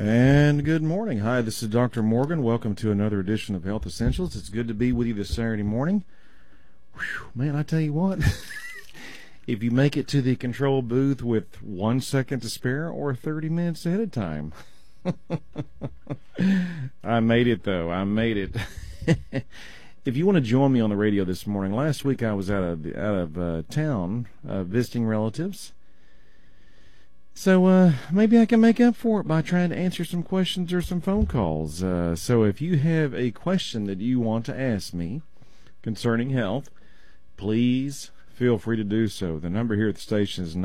And good morning. Hi, this is Dr. Morgan. Welcome to another edition of Health Essentials. It's good to be with you this Saturday morning. Whew, man, I tell you what, if you make it to the control booth with 1 second to spare or 30 minutes ahead of time. I made it, though. I made it. If you want to join me on the radio this morning, last week I was out of town visiting relatives. So maybe I can make up for it by trying to answer some questions or some phone calls. So if you have a question that you want to ask me concerning health, please feel free to do so. The number here at the station is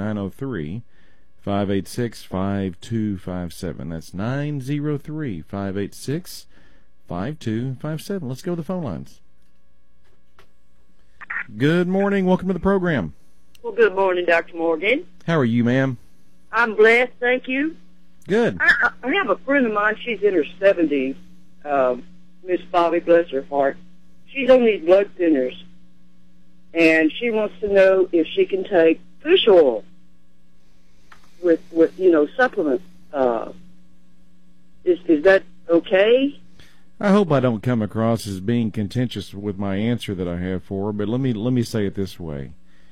903-586-5257. That's 903-586-5257. Let's go to the phone lines. Good morning. Welcome to the program. Well, good morning, Dr. Morgan. How are you, ma'am? I'm blessed, thank you. Good. I have a friend of mine, she's in her 70s, Miss Bobby, bless her heart. She's on these blood thinners, and she wants to know if she can take fish oil with supplements. Is that okay? I hope I don't come across as being contentious with my answer that I have for her, but let me say it this way.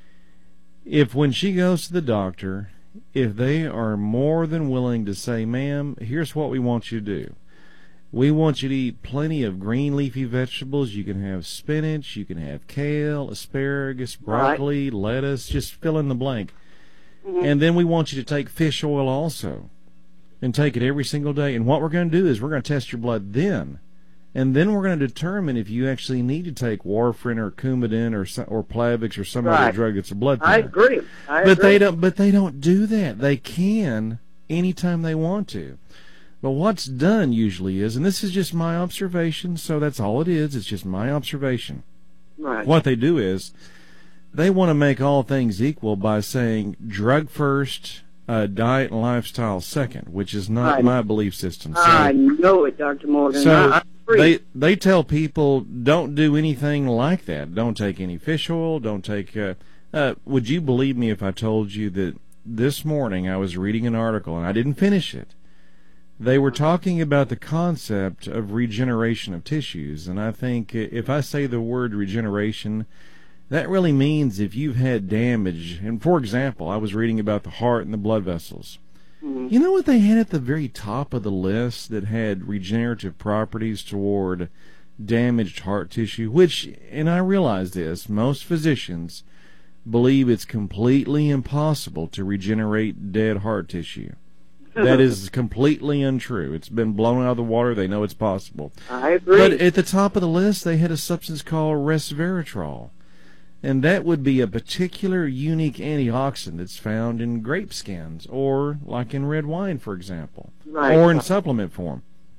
If when she goes to the doctor, if they are more than willing to say, ma'am, here's what we want you to do. We want you to eat plenty of green leafy vegetables. You can have spinach, you can have kale, asparagus, broccoli, lettuce, just fill in the blank. Mm-hmm. And then we want you to take fish oil also and take it every single day. And what we're going to do is we're going to test your blood then. And then we're going to determine if you actually need to take warfarin or Coumadin or Plavix or some other drug that's a blood thinner. I agree. But they don't do that. They can anytime they want to. But what's done usually is, and this is just my observation, so that's all it is. It's just my observation. Right. What they do is they want to make all things equal by saying drug first, diet and lifestyle second, which is not my belief system. So, I know it, Dr. Morgan. So they tell people don't do anything like that. Don't take any fish oil. Don't take. Would you believe me if I told you that this morning I was reading an article and I didn't finish it? They were talking about the concept of regeneration of tissues, and I think if I say the word regeneration, that really means if you've had damage. And for example, I was reading about the heart and the blood vessels. You know what they had at the very top of the list that had regenerative properties toward damaged heart tissue, which, and I realize this, most physicians believe it's completely impossible to regenerate dead heart tissue. That is completely untrue. It's been blown out of the water. They know it's possible. I agree. But at the top of the list, they had a substance called resveratrol. And that would be a particular unique antioxidant that's found in grape skins or like in red wine, for example, or in supplement form.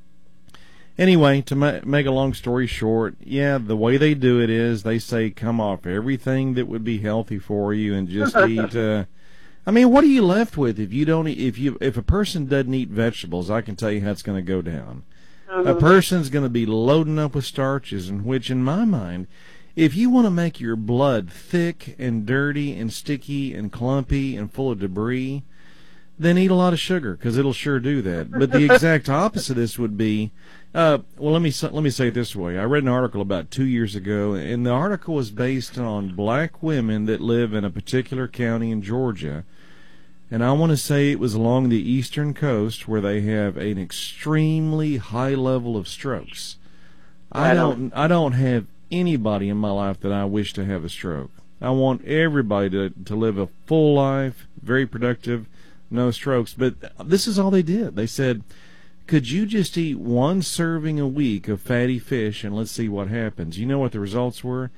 Anyway, to make a long story short, the way they do it is they say come off everything that would be healthy for you and just eat. I mean, what are you left with if you don't? If a person doesn't eat vegetables, I can tell you how it's going to go down. A person's going to be loading up with starches, in which, in my mind, if you want to make your blood thick and dirty and sticky and clumpy and full of debris, then eat a lot of sugar, because it'll sure do that. But the exact opposite of this would be, well, let me say it this way. I read an article about 2 years ago, and the article was based on black women that live in a particular county in Georgia. And I want to say it was along the eastern coast where they have an extremely high level of strokes. I don't have anybody in my life that I wish to have a stroke. I want everybody to live a full life, very productive, no strokes. But this is all they did. They said, could you just eat one serving a week of fatty fish and let's see what happens? You know what the results were?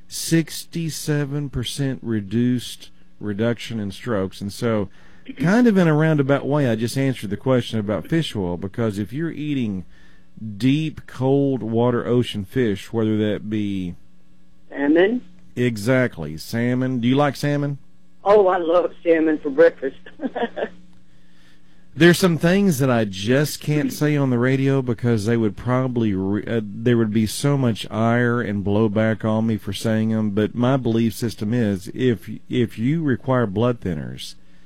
67% reduction in strokes. And so kind of in a roundabout way, I just answered the question about fish oil, because if you're eating deep, cold water ocean fish, whether that be salmon. Exactly, salmon. Do you like salmon? Oh, I love salmon for breakfast. There's some things that I just can't say on the radio because they would probably there would be so much ire and blowback on me for saying them. But my belief system is if you require blood thinners,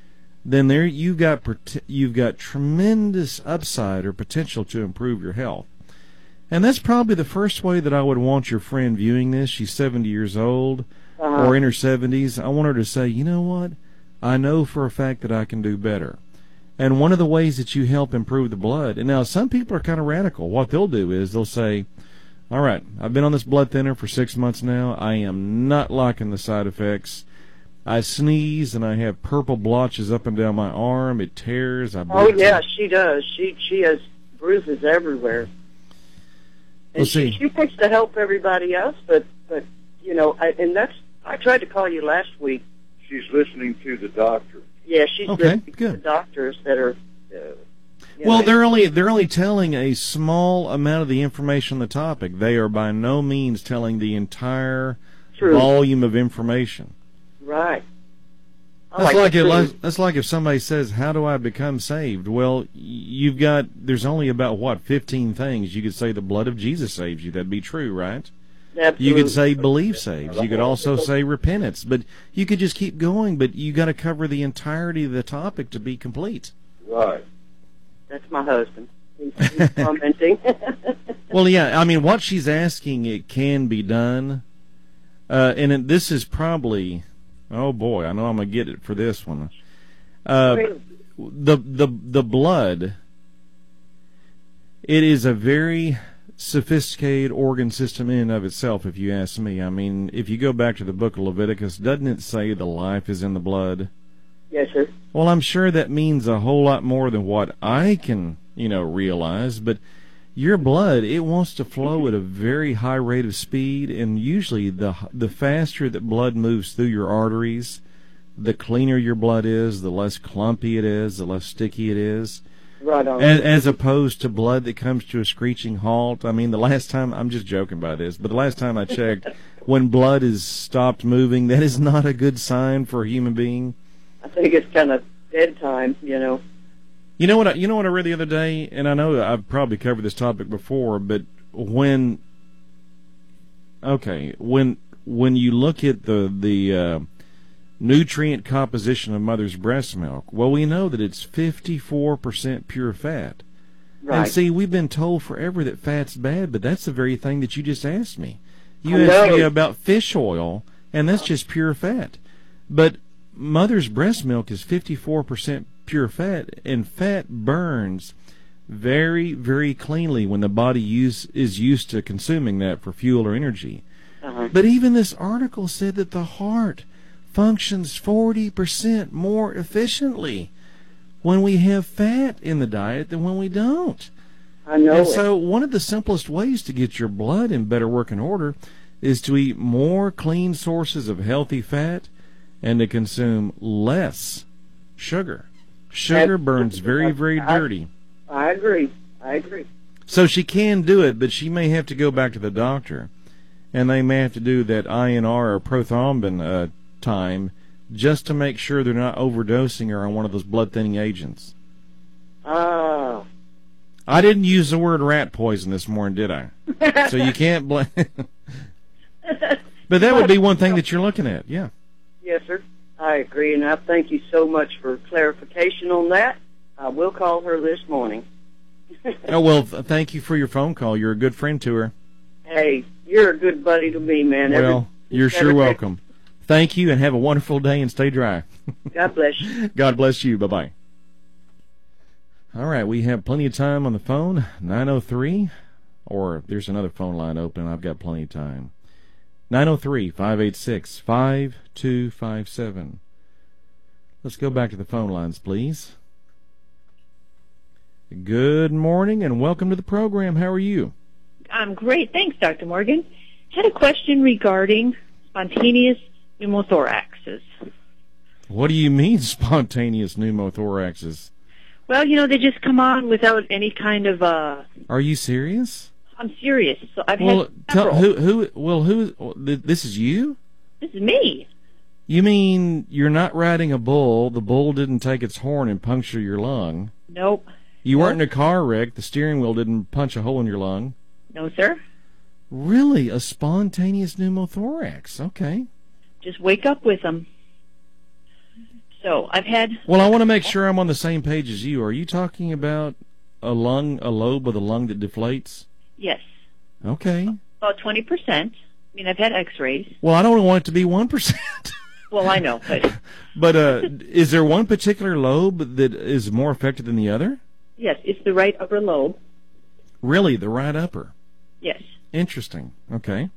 then you've got tremendous upside or potential to improve your health. And that's probably the first way that I would want your friend viewing this. She's 70 years old or in her 70s. I want her to say, you know what? I know for a fact that I can do better. And one of the ways that you help improve the blood, and now some people are kind of radical. What they'll do is they'll say, all right, I've been on this blood thinner for 6 months now. I am not liking the side effects. I sneeze and I have purple blotches up and down my arm. It tears. Oh, yeah, she does. She has bruises everywhere. And she wants to help everybody else, but you know, I tried to call you last week. She's listening to the doctor. Yeah, she's listening to the doctors that are. Well, they're only telling a small amount of the information on the topic. They are by no means telling the entire volume of information. Right. That's like if somebody says, "How do I become saved?" Well, there's only about 15 things you could say. The blood of Jesus saves you. That'd be true, right? Absolutely. You could say belief saves. You could also say repentance. But you could just keep going. But you got to cover the entirety of the topic to be complete. Right. That's my husband. He's commenting. Well, yeah. I mean, what she's asking, it can be done. This is probably. Oh boy, I know I'm gonna get it for this one. The blood. It is a very sophisticated organ system in and of itself, if you ask me. I mean, if you go back to the book of Leviticus, doesn't it say the life is in the blood? Yes, sir. Well, I'm sure that means a whole lot more than what I can, realize, but your blood, it wants to flow at a very high rate of speed, and usually the faster that blood moves through your arteries, the cleaner your blood is, the less clumpy it is, the less sticky it is. Right on. As opposed to blood that comes to a screeching halt. I mean, the last time, I'm just joking by this, but the last time I checked, when blood is stopped moving, that is not a good sign for a human being. I think it's kind of dead time, You know what I read the other day, and I know I've probably covered this topic before, but when you look at the nutrient composition of mother's breast milk, well, we know that it's 54% pure fat. Right. And see, we've been told forever that fat's bad, but that's the very thing that you just asked me. You asked me about fish oil, and that's just pure fat. But mother's breast milk is 54% pure fat, and fat burns very, very cleanly when the body is used to consuming that for fuel or energy. Uh-huh. But even this article said that the heart functions 40% more efficiently when we have fat in the diet than when we don't. I know. And so one of the simplest ways to get your blood in better working order is to eat more clean sources of healthy fat and to consume less sugar. Sugar burns very, very dirty. I agree. So she can do it, but she may have to go back to the doctor, and they may have to do that INR or prothrombin time just to make sure they're not overdosing her on one of those blood-thinning agents. Ah. I didn't use the word rat poison this morning, did I? So you can't blame. But that would be one thing that you're looking at, yeah. Yes, sir. I agree, and I thank you so much for clarification on that. I will call her this morning. Oh, well, thank you for your phone call. You're a good friend to her. Hey, you're a good buddy to me, man. Well, you're sure welcome. Thank you, and have a wonderful day, and stay dry. God bless you. God bless you. Bye-bye. All right, we have plenty of time on the phone, 903, or if there's another phone line open, I've got plenty of time. 903-586-5257. Let's go back to the phone lines, please. Good morning, and welcome to the program. How are you? I'm great. Thanks, Dr. Morgan. Had a question regarding spontaneous pneumothoraxes. What do you mean, spontaneous pneumothoraxes? Well, they just come on without any kind of Are you serious? I'm serious. So I've had several. This is you? This is me. You mean you're not riding a bull, the bull didn't take its horn and puncture your lung? Nope. You weren't in a car wreck, the steering wheel didn't punch a hole in your lung? No, sir. Really? A spontaneous pneumothorax? Okay. Just wake up with them. So I've had... Well, I want to make sure I'm on the same page as you. Are you talking about a lobe of the lung that deflates? Yes. Okay. About 20%. I mean, I've had x-rays. Well, I don't want it to be 1%. Well, I know, but... But is there one particular lobe that is more affected than the other? Yes, it's the right upper lobe. Really, the right upper? Yes. Interesting. Okay.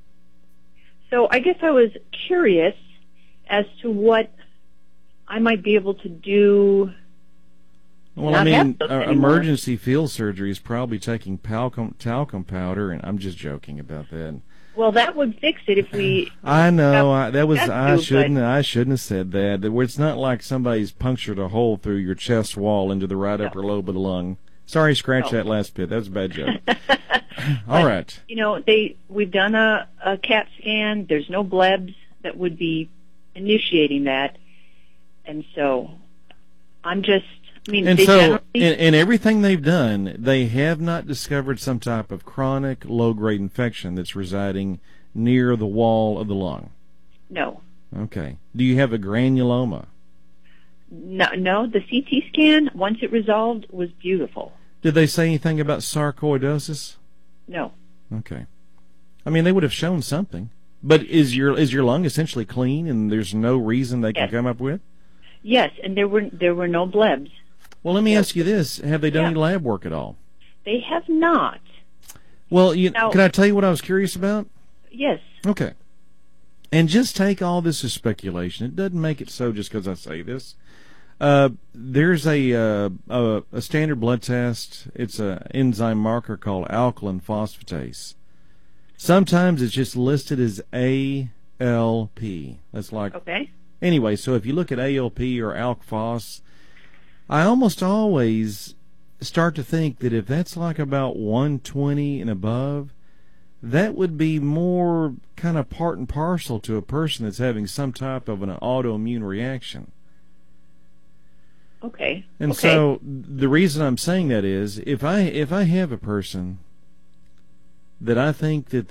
So I guess I was curious as to what I might be able to do. Well, I mean, emergency field surgery is probably taking talcum powder, and I'm just joking about that. Well, that would fix it if we. I know. I shouldn't have said that. It's not like somebody's punctured a hole through your chest wall into the right upper lobe of the lung. Sorry, scratch that last bit. That was a bad joke. All right. You know, we've done a CAT scan. There's no blebs that would be initiating that, and so I'm just. I mean, and so, in everything they've done, they have not discovered some type of chronic low-grade infection that's residing near the wall of the lung. No. Okay. Do you have a granuloma? No. The CT scan, once it resolved, was beautiful. Did they say anything about sarcoidosis? No. Okay. I mean, they would have shown something. But is your lung essentially clean, and there's no reason they can come up with? Yes, and there were no blebs. Well, let me ask you this. Have they done any lab work at all? They have not. Well, can I tell you what I was curious about? Yes. Okay. And just take all this as speculation. It doesn't make it so just because I say this. There's a standard blood test. It's an enzyme marker called alkaline phosphatase. Sometimes it's just listed as ALP. That's like... Okay. Anyway, so if you look at ALP or ALK-Phos, I almost always start to think that if that's like about 120 and above, that would be more kind of part and parcel to a person that's having some type of an autoimmune reaction. Okay. And so the reason I'm saying that is if I have a person that I think that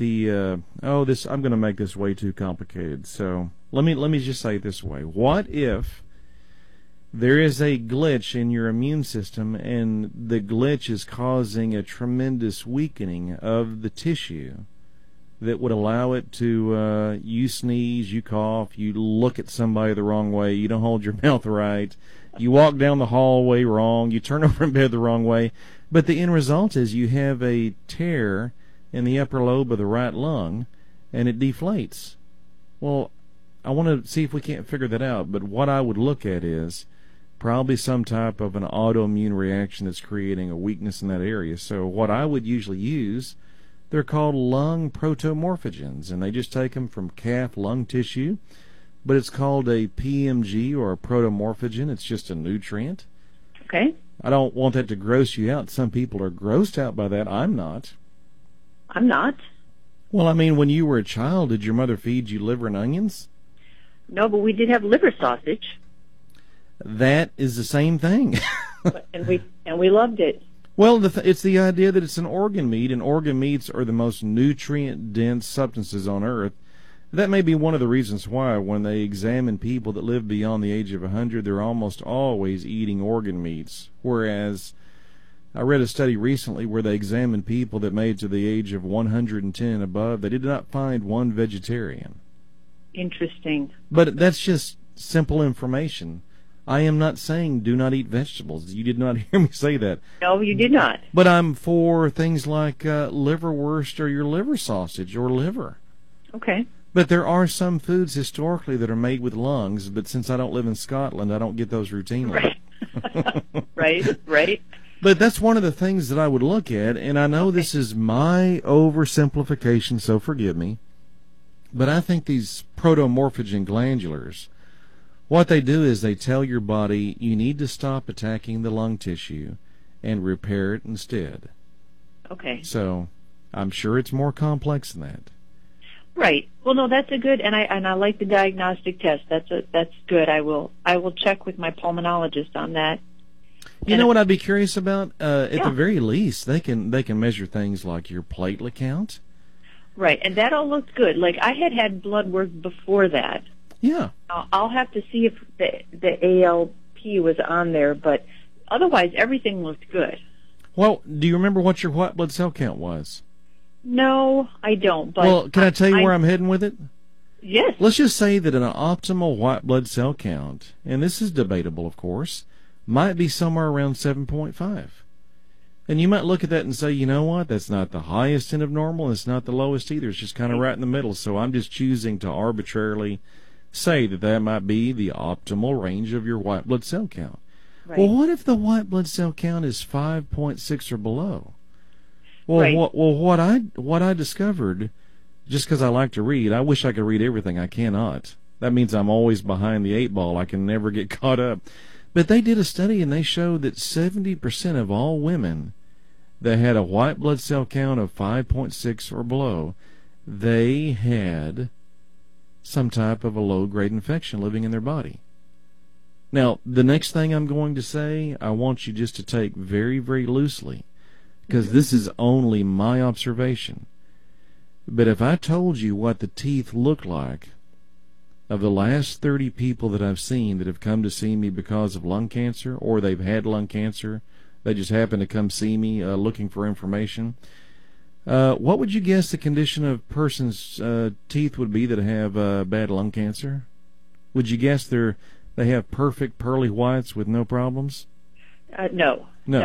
I'm going to make this way too complicated. So let me just say it this way. What if there is a glitch in your immune system, and the glitch is causing a tremendous weakening of the tissue that would allow it to, you sneeze, you cough, you look at somebody the wrong way, you don't hold your mouth right, you walk down the hallway wrong, you turn over in bed the wrong way, but the end result is you have a tear in the upper lobe of the right lung, and it deflates. Well, I want to see if we can't figure that out, but what I would look at is probably some type of an autoimmune reaction that's creating a weakness in that area. So what I would usually use, they're called lung protomorphogens, and they just take them from calf lung tissue, but it's called a PMG or a protomorphogen. It's just a nutrient. Okay. I don't want that to gross you out. Some people are grossed out by that. I'm not. I'm not. Well, I mean, when you were a child, did your mother feed you liver and onions? No, but we did have liver sausage. That is the same thing. and we loved it. Well, it's the idea that it's an organ meat, and organ meats are the most nutrient-dense substances on Earth. That may be one of the reasons why when they examine people that live beyond the age of 100, they're almost always eating organ meats. Whereas I read a study recently where they examined people that made to the age of 110 and above. They did not find one vegetarian. Interesting. But that's just simple information. I am not saying do not eat vegetables. You did not hear me say that. No, you did not. But I'm for things like liverwurst or your liver sausage or liver. Okay. But there are some foods historically that are made with lungs, but since I don't live in Scotland, I don't get those routinely. Right. right. But that's one of the things that I would look at, and I know this is my oversimplification, so forgive me, but I think these protomorphogen glandulars, what they do is they tell your body you need to stop attacking the lung tissue and repair it instead. Okay. So I'm sure it's more complex than that. Right. Well, no, that's a good, and I like the diagnostic test. That's good. I will check with my pulmonologist on that. You know what I'd be curious about? At the very least, they can measure things like your platelet count. Right, and that all looked good. Like I had blood work before that. Yeah. I'll have to see if the ALP was on there, but otherwise everything looked good. Well, do you remember what your white blood cell count was? No, I don't. But Well, can I tell you where I'm heading with it? Yes. Let's just say that an optimal white blood cell count, and this is debatable, of course, might be somewhere around 7.5. And you might look at that and say, you know what, that's not the highest end of normal, and it's not the lowest either. It's just kind of right in the middle. So I'm just choosing to arbitrarily say that that might be the optimal range of your white blood cell count. Right. Well, what if the white blood cell count is 5.6 or below? Well, Right. what I discovered, just because I like to read, I wish I could read everything. I cannot. That means I'm always behind the eight ball. I can never get caught up. But they did a study, and they showed that 70% of all women that had a white blood cell count of 5.6 or below, they had some type of a low-grade infection living in their body. Now, the next thing I'm going to say, I want you just to take very, very loosely, because this is only my observation. But if I told you what the teeth look like of the last 30 people that I've seen that have come to see me because of lung cancer, or they've had lung cancer, they just happen to come see me looking for information, what would you guess the condition of a person's teeth would be that have bad lung cancer? Would you guess they have perfect pearly whites with no problems? No.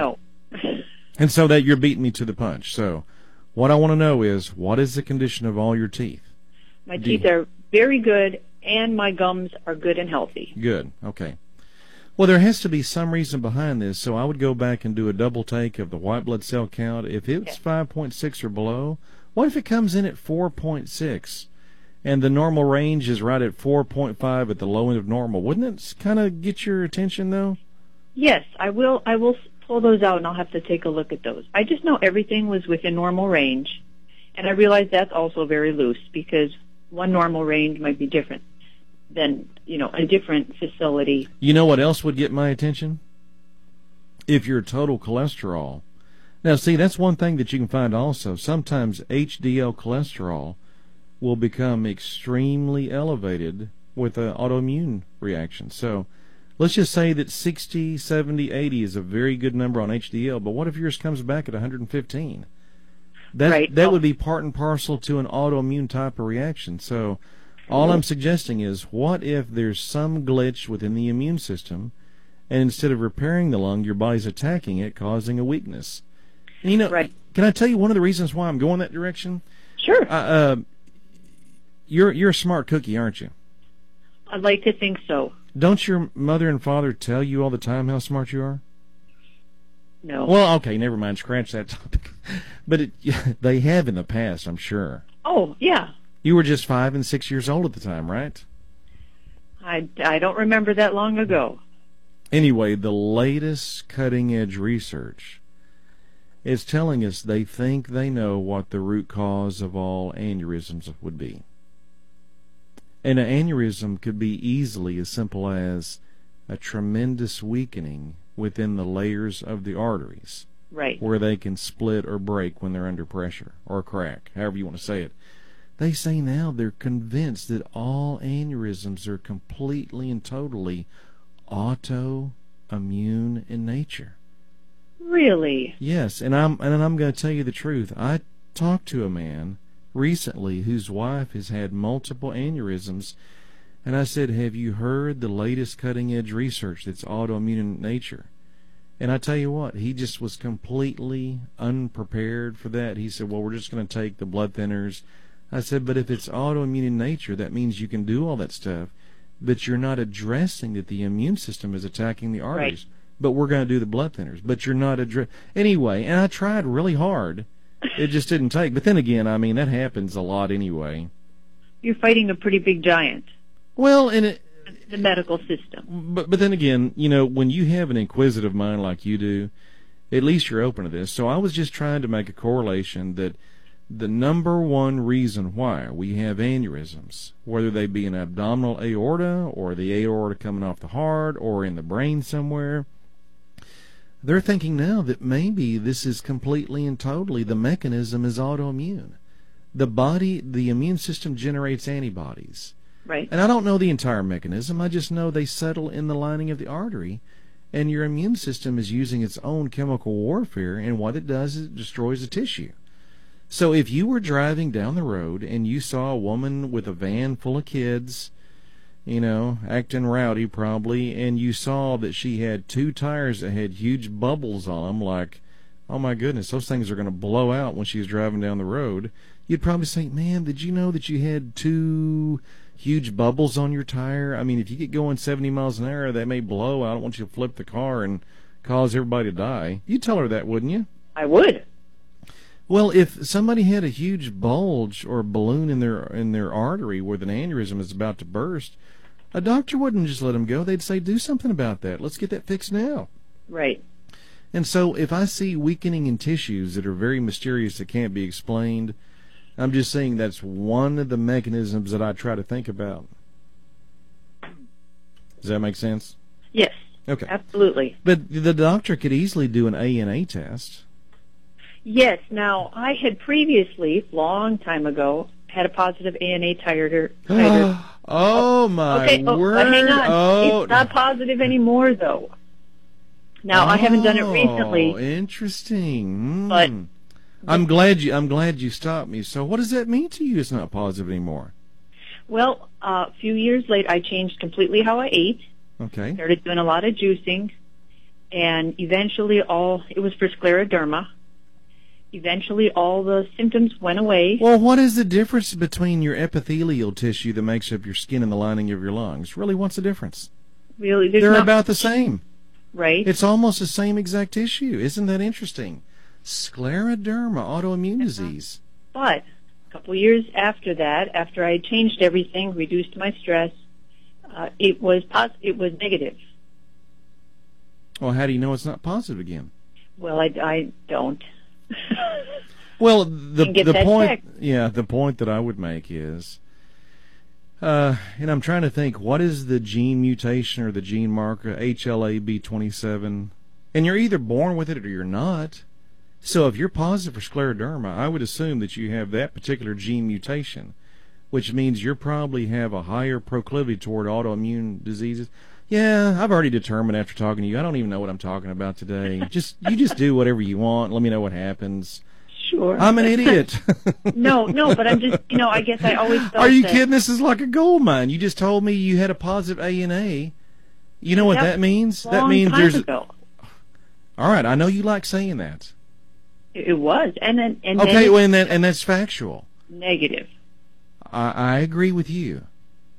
And so that you're beating me to the punch. So what I want to know is, what is the condition of all your teeth? My teeth are very good, and my gums are good and healthy. Good. Okay. Well, there has to be some reason behind this, so I would go back and do a double take of the white blood cell count. If it's 5.6 or below, what if it comes in at 4.6 and the normal range is right at 4.5 at the low end of normal? Wouldn't it kind of get your attention, though? Yes, I will pull those out, and I'll have to take a look at those. I just know everything was within normal range, and I realize that's also very loose, because one normal range might be different than, a different facility. You know what else would get my attention? If your total cholesterol. Now, see, that's one thing that you can find also. Sometimes HDL cholesterol will become extremely elevated with an autoimmune reaction. So let's just say that 60, 70, 80 is a very good number on HDL, but what if yours comes back at 115? That would be part and parcel to an autoimmune type of reaction. So all I'm suggesting is, what if there's some glitch within the immune system, and instead of repairing the lung, your body's attacking it, causing a weakness? And can I tell you one of the reasons why I'm going that direction? Sure. You're a smart cookie, aren't you? I'd like to think so. Don't your mother and father tell you all the time how smart you are? No. Well, okay, never mind. Scratch that topic. But they have in the past, I'm sure. Oh, yeah. You were just 5 and 6 years old at the time, right? I don't remember that long ago. Anyway, the latest cutting-edge research is telling us they think they know what the root cause of all aneurysms would be. And an aneurysm could be easily as simple as a tremendous weakening within the layers of the arteries. Right. Where they can split or break when they're under pressure, or crack, however you want to say it. They say now they're convinced that all aneurysms are completely and totally autoimmune in nature. Really? Yes, and I'm going to tell you the truth. I talked to a man recently whose wife has had multiple aneurysms, and I said, "Have you heard the latest cutting-edge research that's autoimmune in nature?" And I tell you what, he just was completely unprepared for that. He said, "Well, we're just going to take the blood thinners." I said, "But if it's autoimmune in nature, that means you can do all that stuff, but you're not addressing that the immune system is attacking the arteries. Right. But we're going to do the blood thinners, but you're not anyway." And I tried really hard. It just didn't take. But then again, I mean, that happens a lot anyway. You're fighting a pretty big giant. Well, and the medical system. But then again, when you have an inquisitive mind like you do, at least you're open to this. So I was just trying to make a correlation that the number one reason why we have aneurysms, whether they be an abdominal aorta or the aorta coming off the heart or in the brain somewhere, they're thinking now that maybe this is completely and totally, the mechanism is autoimmune. The immune system generates antibodies. Right. And I don't know the entire mechanism. I just know they settle in the lining of the artery, and your immune system is using its own chemical warfare, and what it does is it destroys the tissue. So if you were driving down the road and you saw a woman with a van full of kids, you know, acting rowdy probably, and you saw that she had 2 tires that had huge bubbles on them, like, oh my goodness, those things are going to blow out when she's driving down the road, you'd probably say, man, did you know that you had 2 huge bubbles on your tire? I mean, if you get going 70 miles an hour, that may blow. I don't want you to flip the car and cause everybody to die. You'd tell her that, wouldn't you? I would. Well, if somebody had a huge bulge or balloon in their artery where an aneurysm is about to burst, a doctor wouldn't just let them go. They'd say, do something about that. Let's get that fixed now. Right. And so if I see weakening in tissues that are very mysterious that can't be explained, I'm just saying that's one of the mechanisms that I try to think about. Does that make sense? Yes. Okay. Absolutely. But the doctor could easily do an ANA test. Yes. Now, I had previously, long time ago, had a positive ANA titer. Oh, my okay, word. But hang on. Oh. It's not positive anymore, though. Now, I haven't done it recently. Oh, interesting. But I'm glad you stopped me. So what does that mean to you? It's not positive anymore. Well, a few years later, I changed completely how I ate. Okay. Started doing a lot of juicing, and eventually it was for scleroderma. Eventually, all the symptoms went away. Well, what is the difference between your epithelial tissue that makes up your skin and the lining of your lungs? Really, what's the difference? Really, they're about the same. Right. It's almost the same exact tissue. Isn't that interesting? Scleroderma, autoimmune disease. But a couple of years after that, after I changed everything, reduced my stress, it was negative. Well, how do you know it's not positive again? Well, I don't. Well, the point, checked. yeah, the point that I would make is, and I'm trying to think, what is the gene mutation or the gene marker, HLA-B27? And you're either born with it or you're not. So if you're positive for scleroderma, I would assume that you have that particular gene mutation, which means you probably have a higher proclivity toward autoimmune diseases. Yeah, I've already determined after talking to you, I don't even know what I'm talking about today. You just do whatever you want. Let me know what happens. Sure. I'm an idiot. No, but I'm just, I guess I always thought Are you kidding? This is like a gold mine. You just told me you had a positive ANA. You know what that means? That means time there's ago. All right, I know you like saying that. It was. And then okay, well, and that's factual. Negative. I agree with you.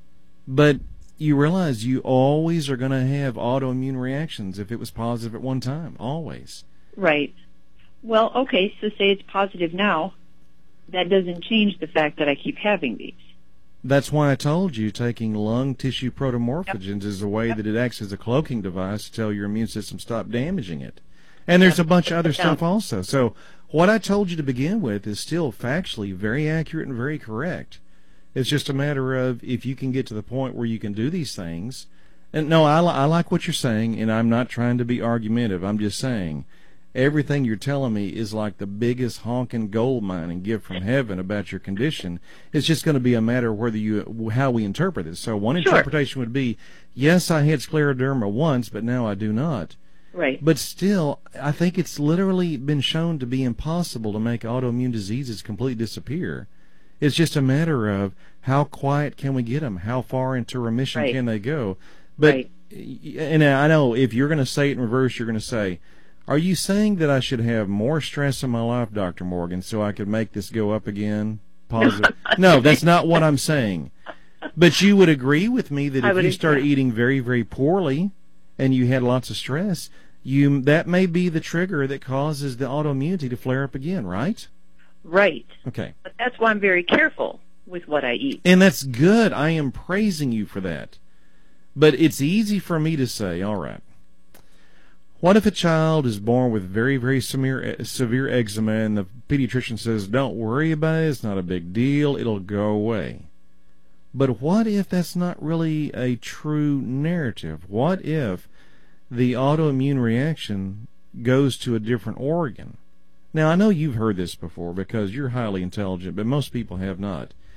But you realize you always are going to have autoimmune reactions if it was positive at one time. Always. Right. Well, okay, so say it's positive now. That doesn't change the fact that I keep having these. That's why I told you taking lung tissue protomorphogens is a way that it acts as a cloaking device to tell your immune system stop damaging it. And there's a bunch of other stuff also. So what I told you to begin with is still factually very accurate and very correct. It's just a matter of if you can get to the point where you can do these things. And no, I like what you're saying, and I'm not trying to be argumentative. I'm just saying everything you're telling me is like the biggest honking gold mining gift from heaven about your condition. It's just going to be a matter of how we interpret it. So one interpretation would be, yes, I had scleroderma once, but now I do not. Right. But still, I think it's literally been shown to be impossible to make autoimmune diseases completely disappear. It's just a matter of how quiet can we get them? How far into remission can they go? But and I know if you're going to say it in reverse, you're going to say, are you saying that I should have more stress in my life, Dr. Morgan, so I could make this go up again? Positive? No, that's not what I'm saying. But you would agree with me that if you start eating very, very poorly and you had lots of stress, that may be the trigger that causes the autoimmunity to flare up again, right? Right. Okay. But that's why I'm very careful with what I eat. And that's good. I am praising you for that. But it's easy for me to say, all right, what if a child is born with very, very severe eczema and the pediatrician says, don't worry about it, it's not a big deal, it'll go away. But what if that's not really a true narrative? What if the autoimmune reaction goes to a different organ? Now, I know you've heard this before because you're highly intelligent, but most people have not.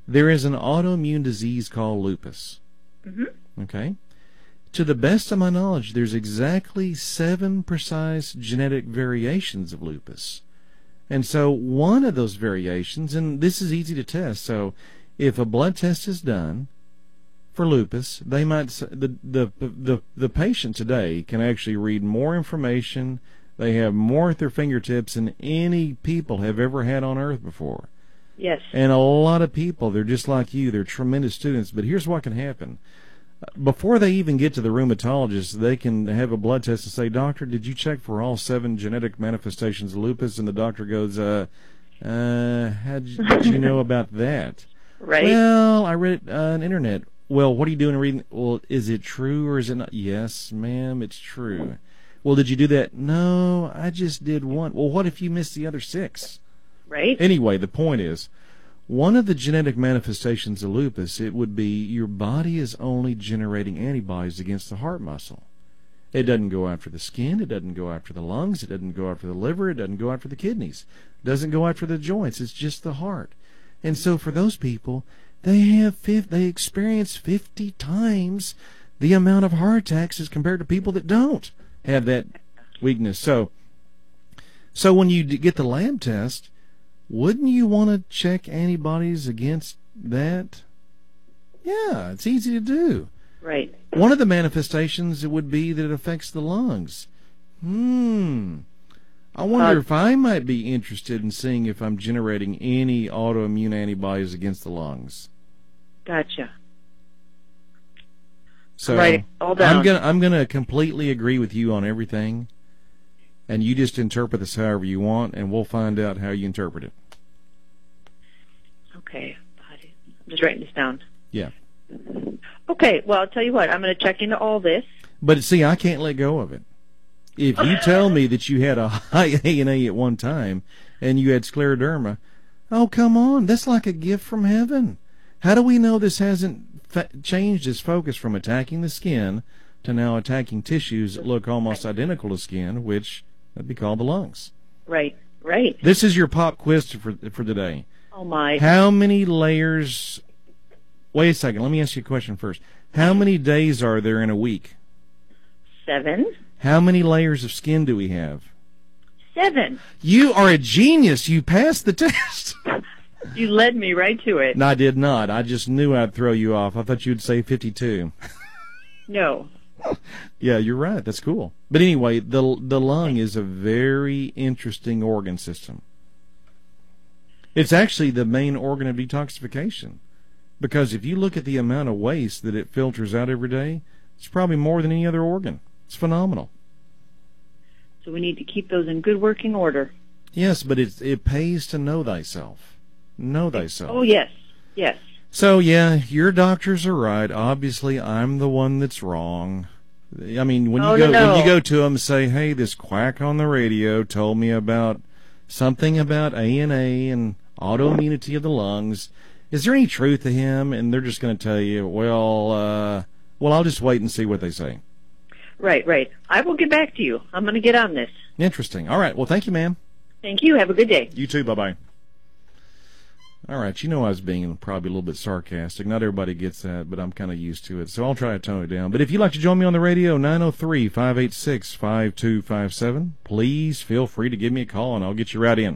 There is an autoimmune disease called lupus. Mm-hmm. Okay? To the best of my knowledge, there's exactly 7 precise genetic variations of lupus. And so one of those variations, and this is easy to test, so if a blood test is done for lupus, they might the patient today can actually read more information. They have more at their fingertips than any people have ever had on earth before. Yes. And a lot of people, they're just like you. They're tremendous students. But here's what can happen. Before they even get to the rheumatologist, they can have a blood test and say, "Doctor, did you check for all 7 genetic manifestations of lupus?" And the doctor goes, how'd you know about that? Right. Well, I read it on the internet. Well, what are you doing reading? Well, is it true or is it not? Yes, ma'am, it's true. Well, did you do that? No, I just did one. Well, what if you missed the other 6? Right. Anyway, the point is, one of the genetic manifestations of lupus, it would be your body is only generating antibodies against the heart muscle. It doesn't go after the skin. It doesn't go after the lungs. It doesn't go after the liver. It doesn't go after the kidneys. It doesn't go after the joints. It's just the heart. And so for those people, they experience 50 times the amount of heart attacks as compared to people that don't have that weakness. So when you get the lab test, wouldn't you want to check antibodies against that? Yeah, it's easy to do. Right. One of the manifestations would be that it affects the lungs. I wonder if I might be interested in seeing if I'm generating any autoimmune antibodies against the lungs. Gotcha. So right. All down. I'm gonna completely agree with you on everything, and you just interpret this however you want, and we'll find out how you interpret it. Okay. I'm just writing this down. Yeah. Okay. Well, I'll tell you what. I'm going to check into all this. But see, I can't let go of it. If you tell me that you had a high A&A at one time and you had scleroderma, oh, come on. That's like a gift from heaven. How do we know this hasn't changed its focus from attacking the skin to now attacking tissues that look almost identical to skin, which would be called the lungs? Right. Right. This is your pop quiz for today. Oh, my. How many layers... Wait a second. Let me ask you a question first. How many days are there in a week? 7. How many layers of skin do we have? 7. You are a genius. You passed the test. You led me right to it. No, I did not. I just knew I'd throw you off. I thought you'd say 52. No. Yeah, you're right. That's cool. But anyway, the lung is a very interesting organ system. It's actually the main organ of detoxification. Because if you look at the amount of waste that it filters out every day, it's probably more than any other organ. It's phenomenal. So we need to keep those in good working order. Yes, but it pays to know thyself. Know thyself. Oh, yes. Yes. So, yeah, your doctors are right. Obviously, I'm the one that's wrong. I mean, when you go to them, say, hey, this quack on the radio told me about something about A&A and autoimmunity of the lungs. Is there any truth to him? And they're just going to tell you, well, I'll just wait and see what they say. Right, right. I will get back to you. I'm going to get on this. Interesting. All right. Well, thank you, ma'am. Thank you. Have a good day. You too. Bye-bye. All right. You know I was being probably a little bit sarcastic. Not everybody gets that, but I'm kind of used to it. So I'll try to tone it down. But if you'd like to join me on the radio, 903-586-5257, please feel free to give me a call, and I'll get you right in.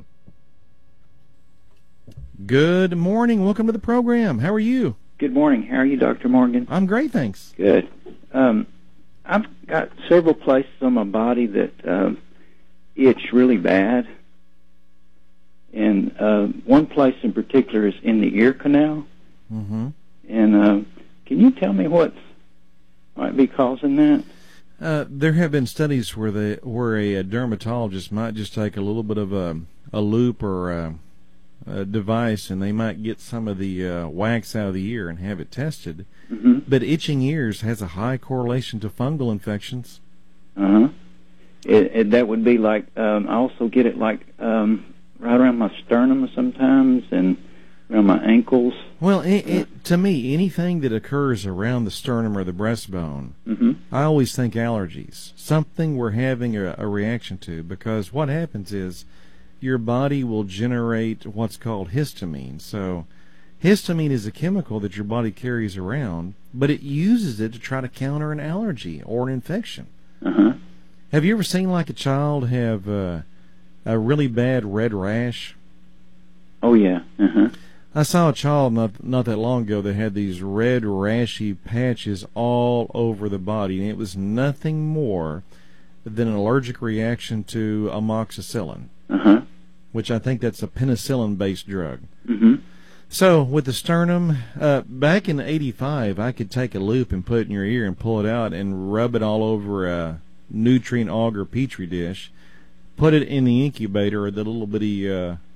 Good morning. Welcome to the program. How are you? Good morning. How are you, Dr. Morgan? I'm great, thanks. Good. I've got several places on my body that itch really bad. And one place in particular is in the ear canal. Mm-hmm. And can you tell me what might be causing that? There have been studies where a dermatologist might just take a little bit of a loop or a device, and they might get some of the wax out of the ear and have it tested. Mm-hmm. But itching ears has a high correlation to fungal infections. Uh-huh. That would be like, I also get it like right around my sternum sometimes and around my ankles. Well, to me, anything that occurs around the sternum or the breastbone, mm-hmm. I always think allergies, something we're having a reaction to, because what happens is your body will generate what's called histamine. So Histamine is a chemical that your body carries around, but it uses it to try to counter an allergy or an infection. Uh-huh. Have you ever seen like a child have a really bad red rash? Oh, yeah. Uh-huh. I saw a child not that long ago that had these red rashy patches all over the body, and it was nothing more than an allergic reaction to amoxicillin, Uh-huh. which I think that's a penicillin-based drug. Mm-hmm. So with the sternum, back in '85, I could take a loop and put it in your ear and pull it out and rub it all over a nutrient auger petri dish, put it in the incubator or the little bitty,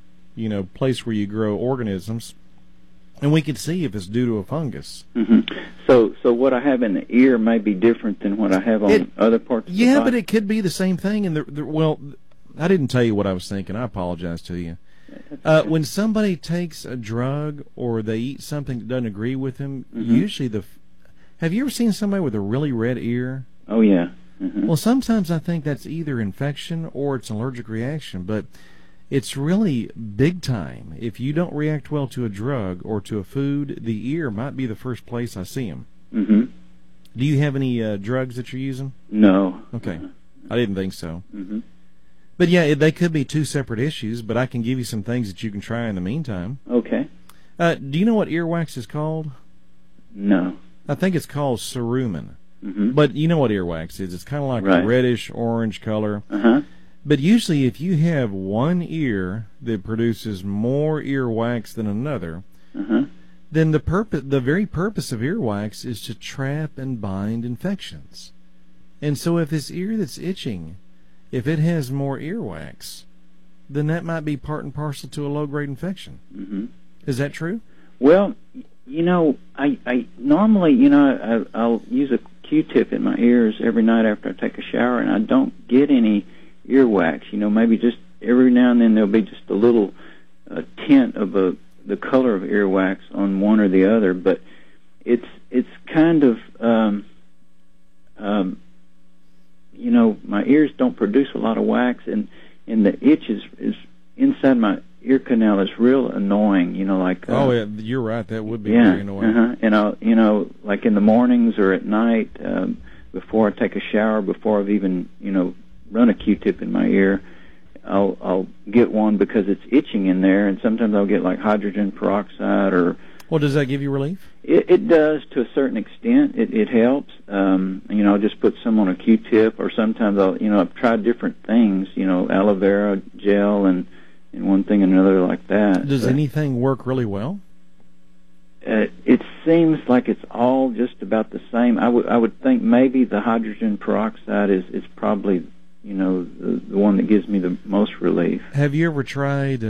place where you grow organisms, and we could see if it's due to a fungus. Mm-hmm. So what I have in the ear may be different than what I have on other parts of the Yeah, body? but it could be the same thing. And well, I didn't tell you what I was thinking. I apologize to you. When somebody takes a drug or they eat something that doesn't agree with them, Mm-hmm. usually have you ever seen somebody with a really red ear? Oh, yeah. Mm-hmm. Well, sometimes I think that's either infection or it's an allergic reaction, but it's really big time. If you don't react well to a drug or to a food, the ear might be the first place I see them. Mm-hmm. Do you have any drugs that you're using? No. Okay. I didn't think so. Mm-hmm. But yeah, they could be two separate issues, but I can give you some things that you can try in the meantime. Okay. Do you know what earwax is called? No. I think it's called cerumen. Mm-hmm. But you know what earwax is. It's kind of like Right. a reddish orange color. Uh-huh. But usually if you have one ear that produces more earwax than another, Uh-huh. then the very purpose of earwax is to trap and bind infections. And so if this ear that's itching, if it has more earwax, then that might be part and parcel to a low-grade infection. Mm-hmm. Is that true? Well, I normally, I'll use a Q-tip in my ears every night after I take a shower, and I don't get any earwax. Maybe just every now and then there'll be just a little tint of the color of earwax on one or the other, but it's kind of, my ears don't produce a lot of wax, and the itch is inside my ear canal is real annoying. Oh, yeah, you're right. That would be yeah, very annoying. uh-huh. And I'll, like in the mornings or at night, before I take a shower, before I've even, run a Q-tip in my ear, I'll get one because it's itching in there, and sometimes I'll get like hydrogen peroxide or. Well, does that give you relief? It does to a certain extent. It helps. I'll just put some on a Q-tip, or sometimes I've tried different things. Aloe vera gel and one thing and another like that. Does anything work really well? It seems like it's all just about the same. I would think maybe the hydrogen peroxide is probably the one that gives me the most relief. Have you ever tried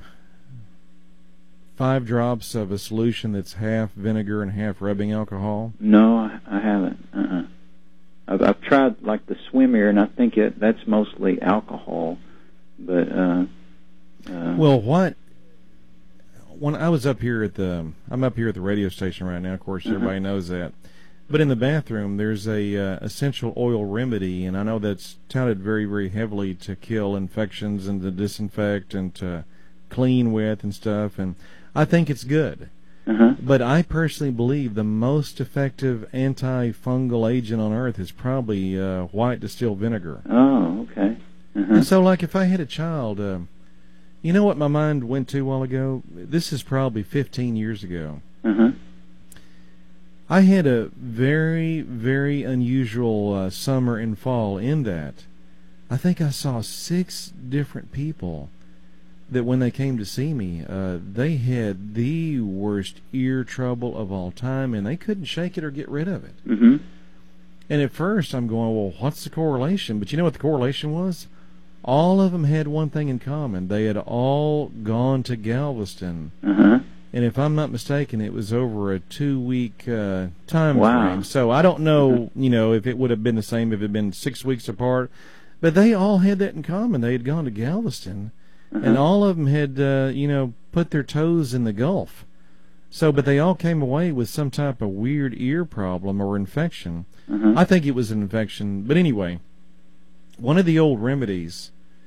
5 drops of a solution that's half vinegar and half rubbing alcohol? No, I haven't. I've tried like the swim ear, and I think that's mostly alcohol. But well, when I was up here I'm up here at the radio station right now. Of course, everybody knows that. But in the bathroom, there's a essential oil remedy, and I know that's touted very, very heavily to kill infections and to disinfect and to clean with and stuff. And I think it's good. Uh-huh. But I personally believe the most effective antifungal agent on earth is probably white distilled vinegar. Oh, okay. Uh-huh. And so, like, if I had a child, you know what my mind went to a while ago? This is probably 15 years ago. Uh-huh. I had a very, very unusual summer and fall in that I think I saw 6 different people that when they came to see me, they had the worst ear trouble of all time, and they couldn't shake it or get rid of it. Mm-hmm. And at first I'm going, well, what's the correlation? But you know what the correlation was? All of them had one thing in common. They had all gone to Galveston. Uh-huh. And if I'm not mistaken, it was over a 2-week time Wow. frame. So I don't know, if it would have been the same if it had been 6 weeks apart. But they all had that in common. They had gone to Galveston. And all of them had, put their toes in the Gulf. So, but they all came away with some type of weird ear problem or infection. I think it was an infection. But anyway, one of the old remedies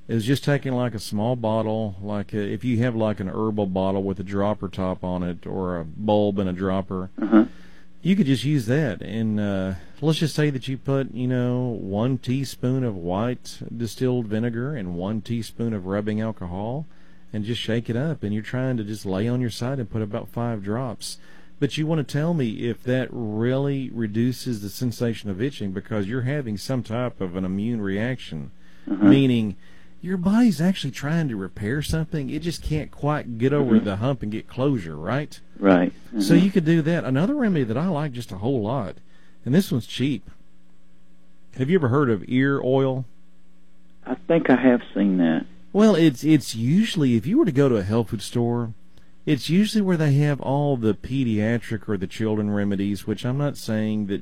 is just taking like a small bottle, like if you have like an herbal bottle with a dropper top on it or a bulb and a dropper, you could just use that. And let's just say that you put, 1 teaspoon of white distilled vinegar and 1 teaspoon of rubbing alcohol and just shake it up. And you're trying to just lay on your side and put about 5 drops. But you want to tell me if that really reduces the sensation of itching because you're having some type of an immune reaction, meaning your body's actually trying to repair something. It just can't quite get over the hump and get closure, right? Right. So you could do that. Another remedy that I like just a whole lot, and this one's cheap. Have you ever heard of ear oil? I think I have seen that. Well, it's usually, if you were to go to a health food store, it's usually where they have all the pediatric or the children remedies, which I'm not saying that,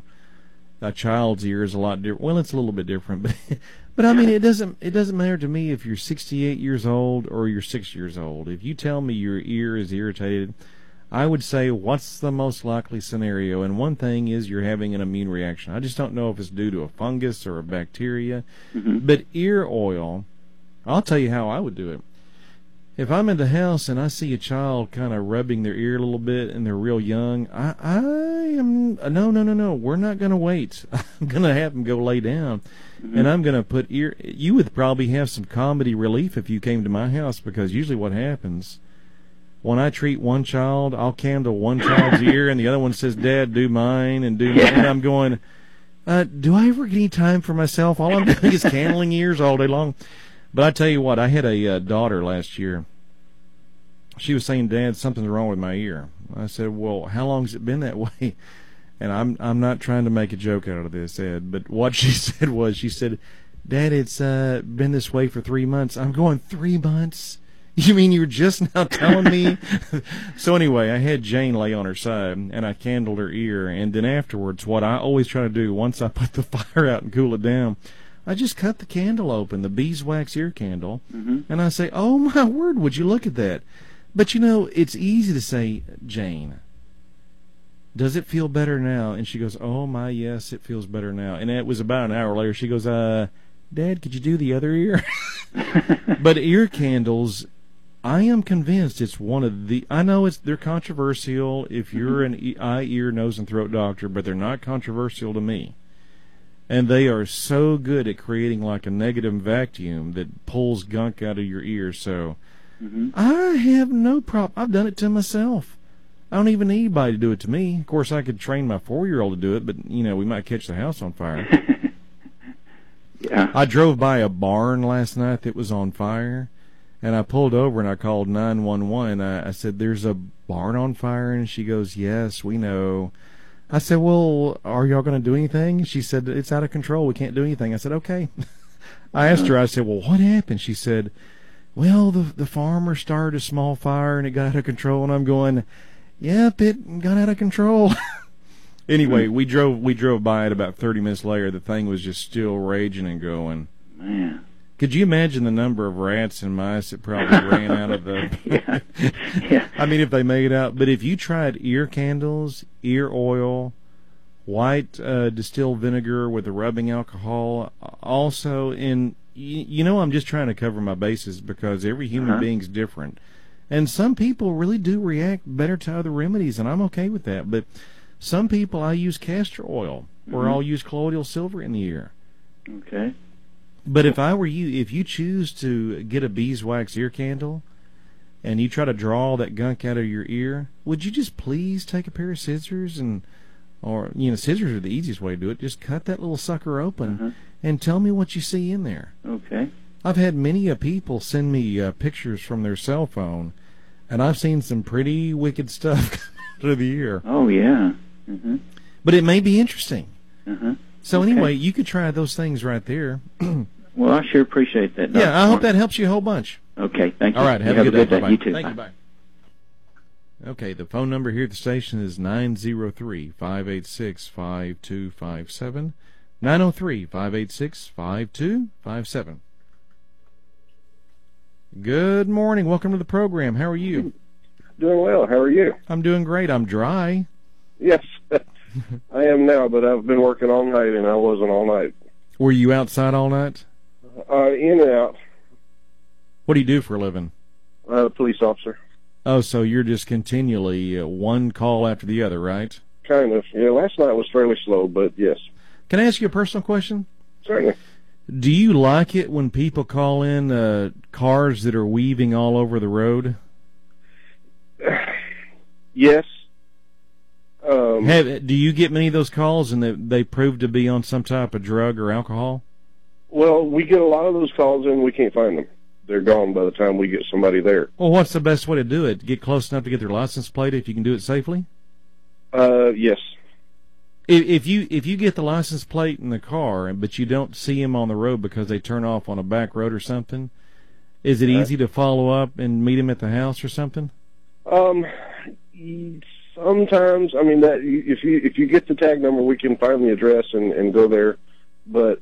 a child's ear is a lot different. Well, it's a little bit different, but I mean, it doesn't matter to me if you're 68 years old or you're 6 years old. If you tell me your ear is irritated, I would say, what's the most likely scenario? And one thing is you're having an immune reaction. I just don't know if it's due to a fungus or a bacteria. But ear oil, I'll tell you how I would do it. If I'm in the house and I see a child kind of rubbing their ear a little bit and they're real young, I am, no, we're not going to wait. I'm going to have them go lay down. And I'm going to put you would probably have some comedy relief if you came to my house, because usually what happens, when I treat one child, I'll candle one child's ear and the other one says, Dad, do mine, and do mine. And I'm going, do I ever get any time for myself? All I'm doing is candling ears all day long. But I tell you what, I had a daughter last year. She was saying, Dad, something's wrong with my ear. I said, well, how long's it been that way? And I'm not trying to make a joke out of this, Ed, but what she said was, she said, Dad, it's been this way for 3 months. I'm going, 3 months? You mean you're just now telling me? So anyway, I had Jane lay on her side, and I candled her ear. And then afterwards, what I always try to do, once I put the fire out and cool it down, I just cut the candle open, the beeswax ear candle, and I say, oh, my word, would you look at that? But, it's easy to say, Jane, does it feel better now? And she goes, oh, my, yes, it feels better now. And it was about an hour later. She goes, Dad, could you do the other ear? But ear candles, I am convinced it's one of the, I know they're controversial if you're an eye, ear, nose, and throat doctor, but they're not controversial to me. And they are so good at creating like a negative vacuum that pulls gunk out of your ear. So I have no problem. I've done it to myself. I don't even need anybody to do it to me. Of course, I could train my 4-year-old to do it, but, we might catch the house on fire. Yeah. I drove by a barn last night that was on fire, and I pulled over and I called 911. I said, there's a barn on fire, and she goes, yes, we know. I said, well, are y'all going to do anything? She said, it's out of control. We can't do anything. I said, okay. I asked her, I said, well, what happened? She said, well, the farmer started a small fire and it got out of control. And I'm going, yep, it got out of control. Anyway, we drove by it about 30 minutes later. The thing was just still raging and going. Man. Could you imagine the number of rats and mice that probably ran out of the... Yeah. I mean, if they made it out. But if you tried ear candles, ear oil, white distilled vinegar with the rubbing alcohol, also in... I'm just trying to cover my bases because every human being's different. And some people really do react better to other remedies, and I'm okay with that. But some people, I use castor oil, or I'll use colloidal silver in the ear. Okay. But if I were you, if you choose to get a beeswax ear candle and you try to draw that gunk out of your ear, would you just please take a pair of scissors scissors are the easiest way to do it. Just cut that little sucker open and tell me what you see in there. Okay. I've had many people send me pictures from their cell phone, and I've seen some pretty wicked stuff come out of the ear. Oh, yeah. But it may be interesting. So Okay. anyway, you could try those things right there. Well, I sure appreciate that, Dr. Yeah, I hope Mark. that helps you a whole bunch. Okay, thank you. All right, have You a good day. day. You too. Thank you, bye. Okay, the phone number here at the station is 903-586-5257. 903-586-5257. Good morning. Welcome to the program. How are you? Doing well. How are you? I'm doing great. I'm dry. Yes, I am now, but I've been working all night, and I wasn't all night. Were you outside all night? In and out. What do you do for a living? Police officer. Oh, so you're just continually one call after the other, right? Kind of. Yeah, last night was fairly slow, but yes. Can I ask you a personal question? Certainly. Do you like it when people call in cars that are weaving all over the road? Yes. Do you get many of those calls and they prove to be on some type of drug or alcohol? Well, we get a lot of those calls and we can't find them. They're gone by the time we get somebody there. Well, what's the best way to do it? Get close enough to get their license plate if you can do it safely? Yes. If you get the license plate in the car, but you don't see them on the road because they turn off on a back road or something, is it easy to follow up and meet them at the house or something? Sometimes, I mean, that if you get the tag number, we can find the address and go there. But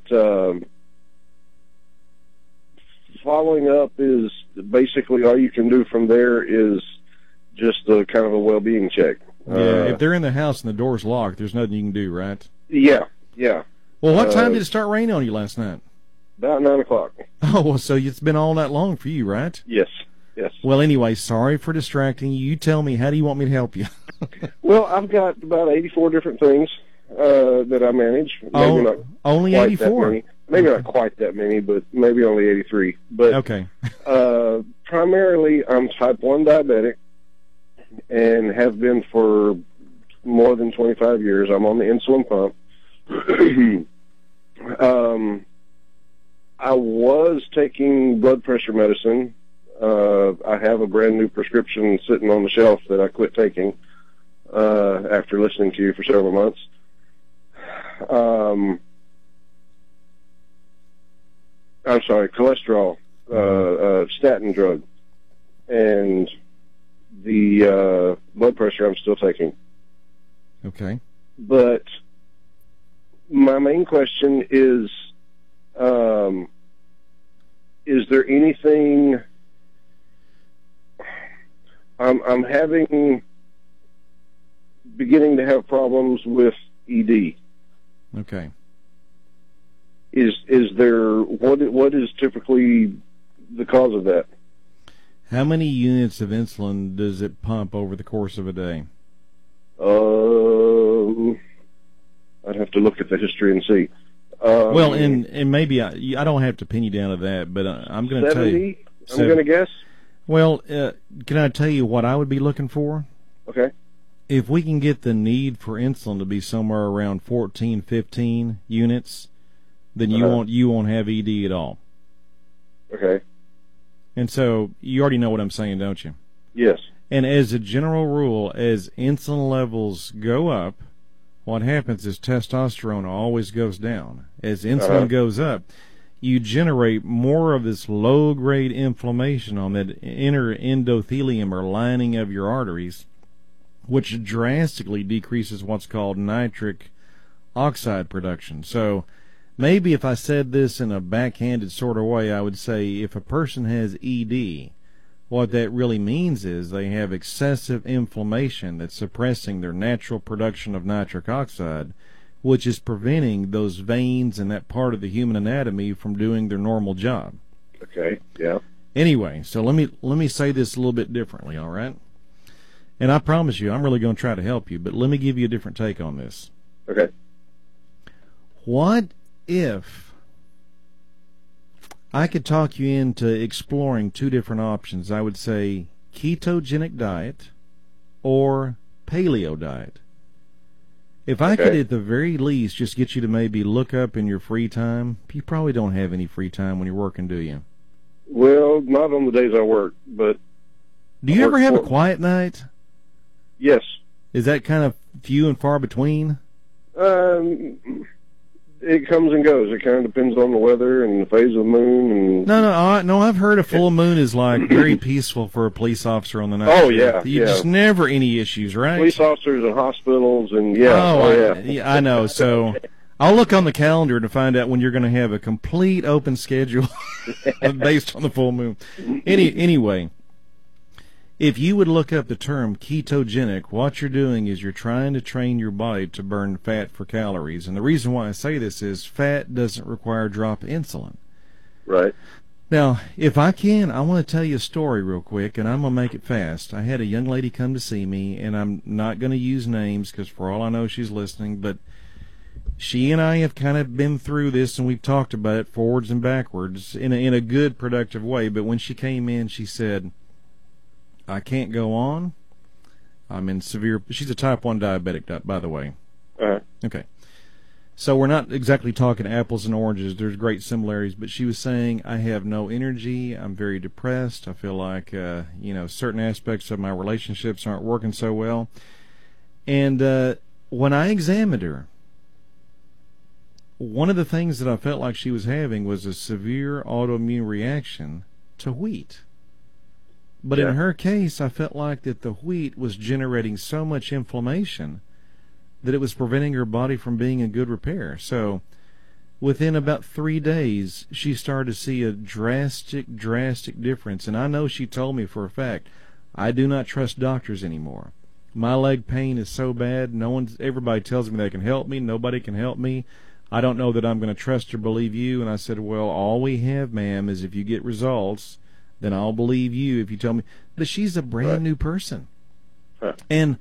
following up is basically all you can do from there is just a kind of a well-being check. Yeah, if they're in the house and the door's locked, there's nothing you can do, right? Yeah. Well, what time did it start raining on you last night? About 9 o'clock. Oh, well, so it's been all night long for you, right? Yes. Well, anyway, sorry for distracting you. You tell me, how do you want me to help you? Well, I've got about 84 different things that I manage. Maybe not only quite 84? That many. Maybe not quite that many, but maybe only 83. But okay. Primarily, I'm type 1 diabetic and have been for more than 25 years. I'm on the insulin pump. I was taking blood pressure medicine. I have a brand new prescription sitting on the shelf that I quit taking after listening to you for several months. I'm sorry, cholesterol, statin drug, and the blood pressure I'm still taking. Okay. But my main question is there anything... I'm beginning to have problems with ED. Okay. Is there what is typically the cause of that? How many units of insulin does it pump over the course of a day? I'd have to look at the history and see. Well, and maybe I don't have to pin you down to that, but I'm going to tell you. 70, I'm going to guess. Well, can I tell you what I would be looking for? Okay. If we can get the need for insulin to be somewhere around 14, 15 units, then you won't have ED at all. Okay. And so you already know what I'm saying, don't you? Yes. And as a general rule, as insulin levels go up, what happens is testosterone always goes down. As insulin goes up, you generate more of this low-grade inflammation on that inner endothelium or lining of your arteries, which drastically decreases what's called nitric oxide production. So maybe if I said this in a backhanded sort of way, I would say if a person has ED, what that really means is they have excessive inflammation that's suppressing their natural production of nitric oxide, which is preventing those veins and that part of the human anatomy from doing their normal job. Okay, yeah. Anyway, so let me say this a little bit differently, all right? And I promise you, I'm really going to try to help you, but let me give you a different take on this. Okay. What if I could talk you into exploring two different options? I would say ketogenic diet or paleo diet. If I could at the very least just get you to maybe look up in your free time, you probably don't have any free time when you're working, do you? Well, not on the days I work, but... Do you ever have a quiet night? Yes. Is that kind of few and far between? It comes and goes. It kind of depends on the weather and the phase of the moon. And No, I've heard a full moon is like very peaceful for a police officer on the night. Oh, shift. yeah. Just never any issues, right? Police officers in hospitals and, I know. So I'll look on the calendar to find out when you're going to have a complete open schedule based on the full moon. Anyway, if you would look up the term ketogenic, what you're doing is you're trying to train your body to burn fat for calories. And the reason why I say this is fat doesn't require a drop of insulin. Right. Now, if I can, I want to tell you a story real quick, and I'm going to make it fast. I had a young lady come to see me, and I'm not going to use names because for all I know she's listening, but she and I have kind of been through this, and we've talked about it forwards and backwards in a good, productive way. But when she came in, she said, I can't go on. I'm in severe... She's a type 1 diabetic, by the way. Okay. So we're not exactly talking apples and oranges. There's great similarities. But she was saying, I have no energy. I'm very depressed. I feel like, certain aspects of my relationships aren't working so well. And when I examined her, one of the things that I felt like she was having was a severe autoimmune reaction to wheat. But in her case, I felt like that the wheat was generating so much inflammation that it was preventing her body from being in good repair. So within about 3 days, she started to see a drastic difference. And I know she told me for a fact, I do not trust doctors anymore. My leg pain is so bad, everybody tells me they can help me, nobody can help me. I don't know that I'm going to trust or believe you. And I said, well, all we have, ma'am, is if you get results, then I'll believe you if you tell me. But she's a brand new person. And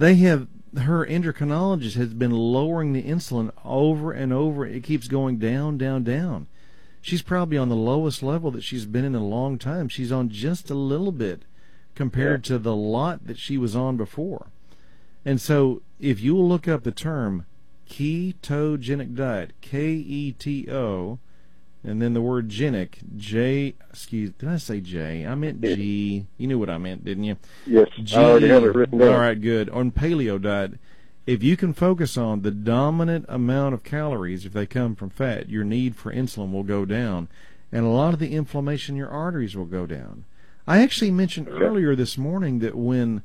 her endocrinologist has been lowering the insulin over and over. It keeps going down, down, down. She's probably on the lowest level that she's been in a long time. She's on just a little bit compared to the lot that she was on before. And so if you will look up the term ketogenic diet, Keto, and then the word genic, did I say J? I meant G. You knew what I meant, didn't you? Yes, G. I already have it written down. All right, good. On paleo diet, if you can focus on the dominant amount of calories, if they come from fat, your need for insulin will go down, and a lot of the inflammation in your arteries will go down. I actually mentioned earlier this morning that when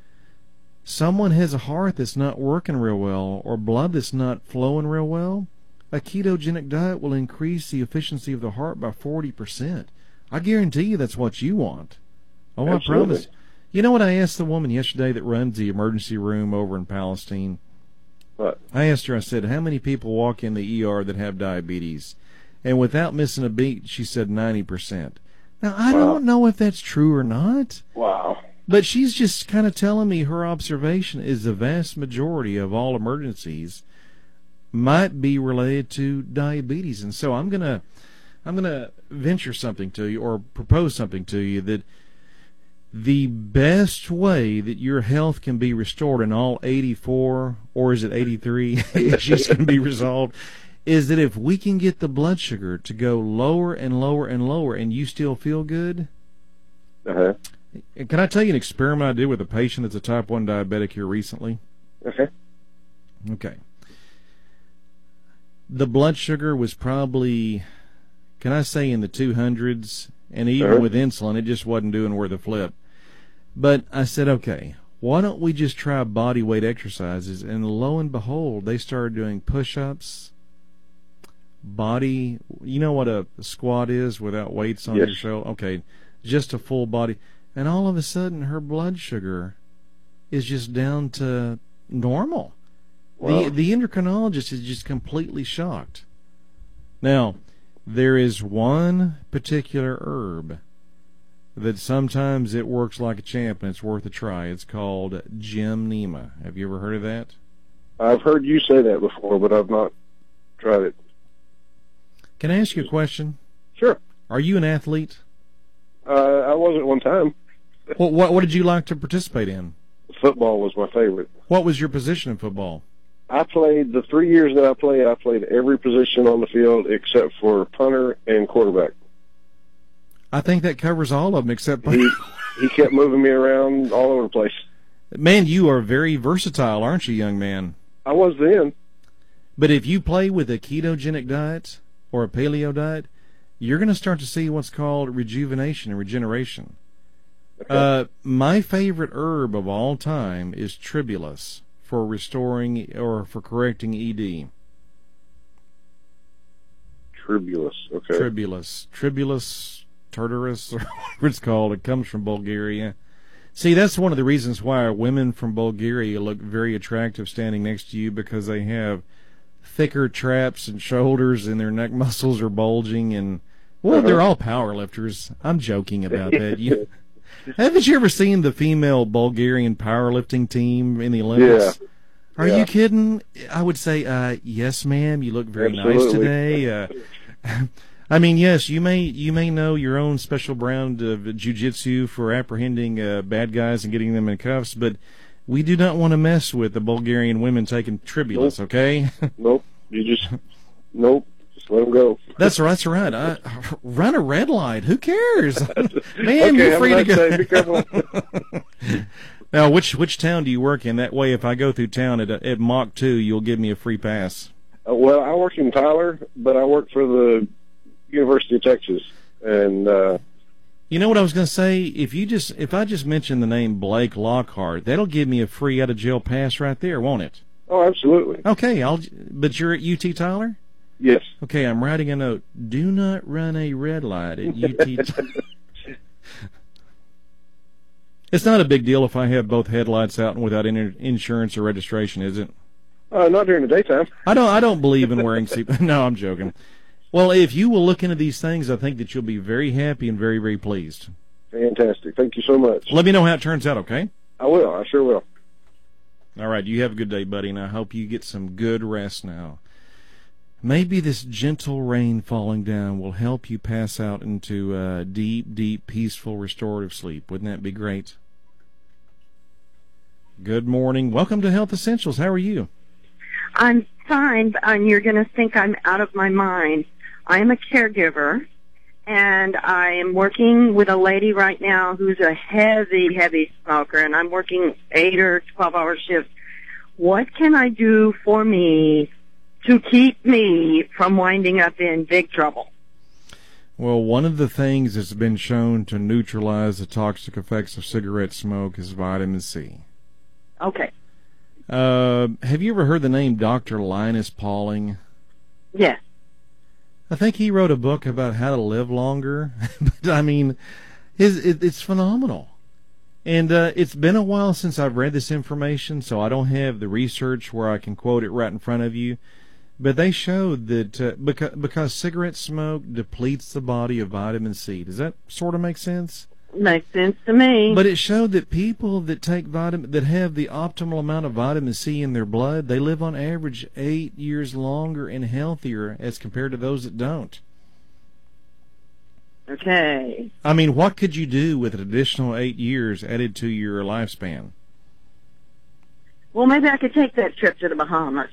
someone has a heart that's not working real well or blood that's not flowing real well, a ketogenic diet will increase the efficiency of the heart by 40%. I guarantee you that's what you want. Oh, absolutely. I promise. You know what I asked the woman yesterday that runs the emergency room over in Palestine? What? I asked her, I said, how many people walk in the ER that have diabetes? And without missing a beat, she said 90%. Now, I don't know if that's true or not. Wow. But she's just kind of telling me her observation is the vast majority of all emergencies might be related to diabetes. And so I'm gonna venture something to you, or propose something to you, that the best way that your health can be restored in all 84, or is it 83 issues can be resolved, is that if we can get the blood sugar to go lower and lower and lower and you still feel good. Can I tell you an experiment I did with a patient that's a type 1 diabetic here recently? Okay. The blood sugar was probably, can I say, in the 200s, and even with insulin, it just wasn't doing worth a flip. But I said, okay, why don't we just try body weight exercises? And lo and behold, they started doing push-ups, you know what a squat is without weights on your shoulder? Okay, just a full body. And all of a sudden, her blood sugar is just down to normal. Wow. The endocrinologist is just completely shocked. Now, there is one particular herb that sometimes it works like a champ, and it's worth a try. It's called Gymnema. Have you ever heard of that? I've heard you say that before, but I've not tried it. Can I ask you a question? Sure. Are you an athlete? I was at one time. Well, what did you like to participate in? Football was my favorite. What was your position in football? I played, the 3 years that I played every position on the field except for punter and quarterback. I think that covers all of them except he kept moving me around all over the place. Man, you are very versatile, aren't you, young man? I was then. But if you play with a ketogenic diet or a paleo diet, you're going to start to see what's called rejuvenation and regeneration. Okay. My favorite herb of all time is Tribulus for restoring or for correcting ED. Tribulus, okay. Tribulus tartarus, or whatever it's called. It comes from Bulgaria. See, that's one of the reasons why women from Bulgaria look very attractive standing next to you, because they have thicker traps and shoulders and their neck muscles are bulging, and Well, they're all power lifters. I'm joking about that. Haven't you ever seen the female Bulgarian powerlifting team in the Olympics? Yeah. Are you kidding? I would say, yes, ma'am. You look very nice today. I mean, yes, you may know your own special brand of jiu-jitsu for apprehending bad guys and getting them in cuffs, but we do not want to mess with the Bulgarian women taking tribulus, okay? Nope. Nope. Just let them go. That's right. Run a red light. Who cares? Ma'am, Okay, you're free to go. Be careful. Now, which town do you work in? That way, if I go through town at Mach 2, you'll give me a free pass. Well, I work in Tyler, but I work for the University of Texas, and you know what I was going to say? If I just mention the name Blake Lockhart, that'll give me a free out of jail pass right there, won't it? oh, absolutely. Okay, but you're at UT Tyler? Yes. Okay, I'm writing a note. Do not run a red light at UT Tyler. It's not a big deal if I have both headlights out and without insurance or registration, is it? Not during the daytime. I don't believe in wearing seat. No, I'm joking. Well, if you will look into these things, I think that you'll be very happy and very, very pleased. Fantastic. Thank you so much. Let me know how it turns out, okay? I will. I sure will. All right, you have a good day, buddy, and I hope you get some good rest now. Maybe this gentle rain falling down will help you pass out into deep, deep, peaceful, restorative sleep. Wouldn't that be great? Good morning. Welcome to Health Essentials. How are you? I'm fine, and you're going to think I'm out of my mind. I am a caregiver, and I am working with a lady right now who's a heavy, heavy smoker, and I'm working 8 or 12-hour shifts. What can I do for me to keep me from winding up in big trouble? Well, one of the things that's been shown to neutralize the toxic effects of cigarette smoke is vitamin C. Okay. Have you ever heard the name Dr. Linus Pauling? Yes. I think he wrote a book about how to live longer. But, I mean, it's phenomenal. And it's been a while since I've read this information, so I don't have the research where I can quote it right in front of you. But they showed that because cigarette smoke depletes the body of vitamin C. Does that sort of make sense? Makes sense to me. But it showed that people that take that have the optimal amount of vitamin C in their blood, they live on average 8 years longer and healthier as compared to those that don't. Okay. I mean, what could you do with an additional 8 years added to your lifespan? Well, maybe I could take that trip to the Bahamas.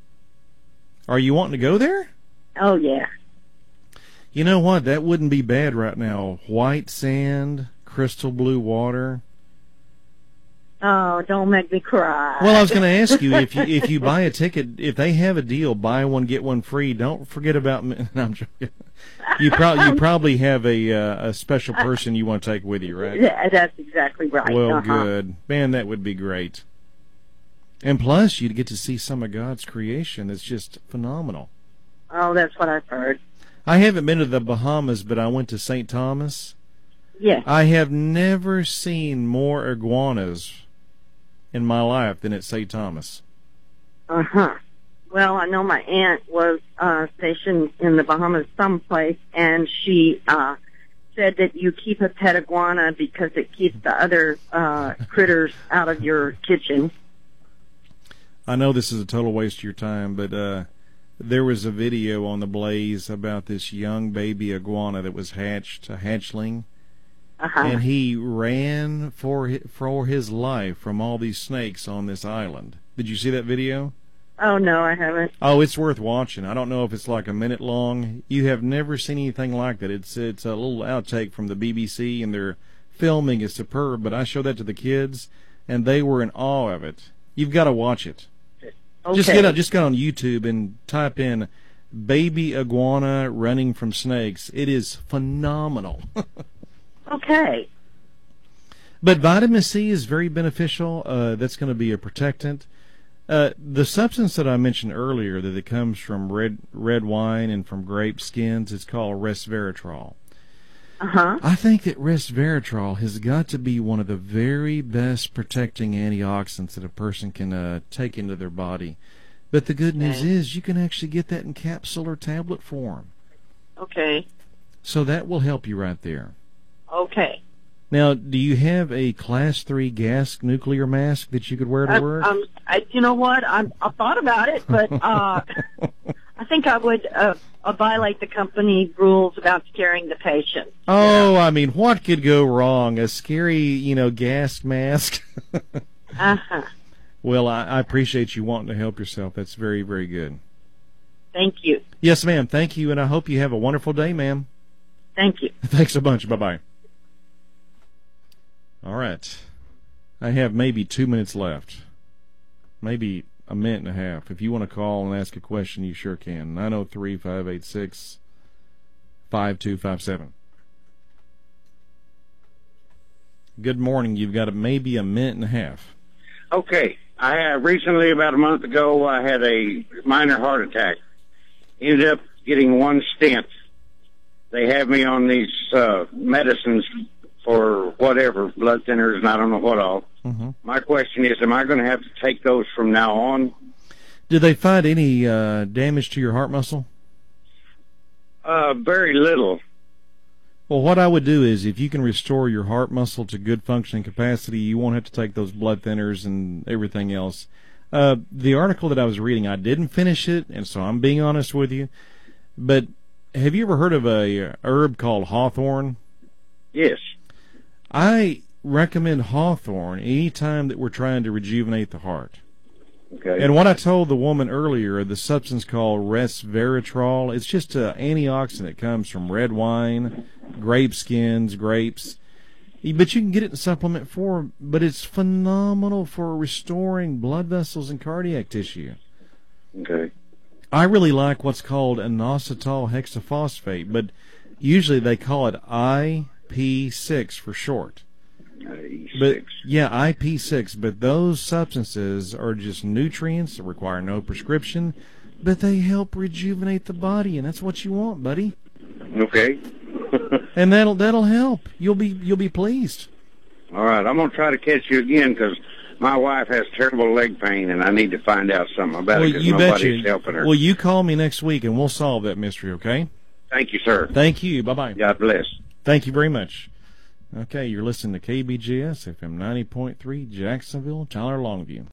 Are you wanting to go there? Oh, yeah. You know what? That wouldn't be bad right now. White sand, crystal blue water. Oh, don't make me cry. Well, I was going to ask you, if you buy a ticket, if they have a deal, buy one, get one free, don't forget about me. No, I'm joking. You probably have a special person you want to take with you, right? Yeah, that's exactly right. Well, good. Man, that would be great. And plus, you'd get to see some of God's creation. It's just phenomenal. Oh, that's what I've heard. I haven't been to the Bahamas, but I went to St. Thomas. Yes. I have never seen more iguanas in my life than at St. Thomas. Uh-huh. Well, I know my aunt was stationed in the Bahamas someplace, and she said that you keep a pet iguana because it keeps the other critters out of your kitchen. I know this is a total waste of your time, but there was a video on the Blaze about this young baby iguana that was hatched, a hatchling, and he ran for his life from all these snakes on this island. Did you see that video? Oh, no, I haven't. Oh, it's worth watching. I don't know if it's like a minute long. You have never seen anything like that. It's a little outtake from the BBC, and their filming is superb, but I showed that to the kids, and they were in awe of it. You've got to watch it. Okay. Just get on YouTube and type in baby iguana running from snakes. It is phenomenal. Okay. But vitamin C is very beneficial. That's going to be a protectant. The substance that I mentioned earlier, that it comes from red wine and from grape skins, it's called resveratrol. Uh-huh. I think that resveratrol has got to be one of the very best protecting antioxidants that a person can take into their body. But the good news is you can actually get that in capsule or tablet form. Okay. So that will help you right there. Okay. Now, do you have a Class 3 gas nuclear mask that you could wear to work? You know what? I thought about it, but I think I would violate the company rules about scaring the patient. Oh, I mean, what could go wrong? A scary, gas mask? Uh-huh. Well, I appreciate you wanting to help yourself. That's very, very good. Thank you. Yes, ma'am. Thank you, and I hope you have a wonderful day, ma'am. Thank you. Thanks a bunch. Bye-bye. All right. I have maybe 2 minutes left. Maybe a minute and a half. If you want to call and ask a question, you sure can. 903-586-5257. Good morning. You've got maybe a minute and a half. Okay. I have recently, about a month ago, I had a minor heart attack. Ended up getting one stent. They have me on these medicines for whatever, blood thinners and I don't know what all. Mm-hmm. My question is, am I going to have to take those from now on? Did they find any damage to your heart muscle? Very little. Well, what I would do is, if you can restore your heart muscle to good functioning capacity, you won't have to take those blood thinners and everything else. The article that I was reading, I didn't finish it, and so I'm being honest with you. But have you ever heard of a herb called hawthorn? Yes. I recommend hawthorn any time that we're trying to rejuvenate the heart. Okay. And what I told the woman earlier, the substance called resveratrol, it's just an antioxidant that comes from red wine, grape skins, grapes. But you can get it in supplement form, but it's phenomenal for restoring blood vessels and cardiac tissue. Okay. I really like what's called inositol hexaphosphate, but usually they call it IP6 for short. But yeah, IP6, but those substances are just nutrients that require no prescription, but they help rejuvenate the body, and that's what you want, buddy. Okay. And that'll help. You'll be pleased. All right, I'm going to try to catch you again because my wife has terrible leg pain, and I need to find out something about it because nobody's helping her. Well, you call me next week, and we'll solve that mystery, okay? Thank you, sir. Thank you. Bye-bye. God bless. Thank you very much. Okay, you're listening to KBGS FM 90.3 Jacksonville, Tyler Longview.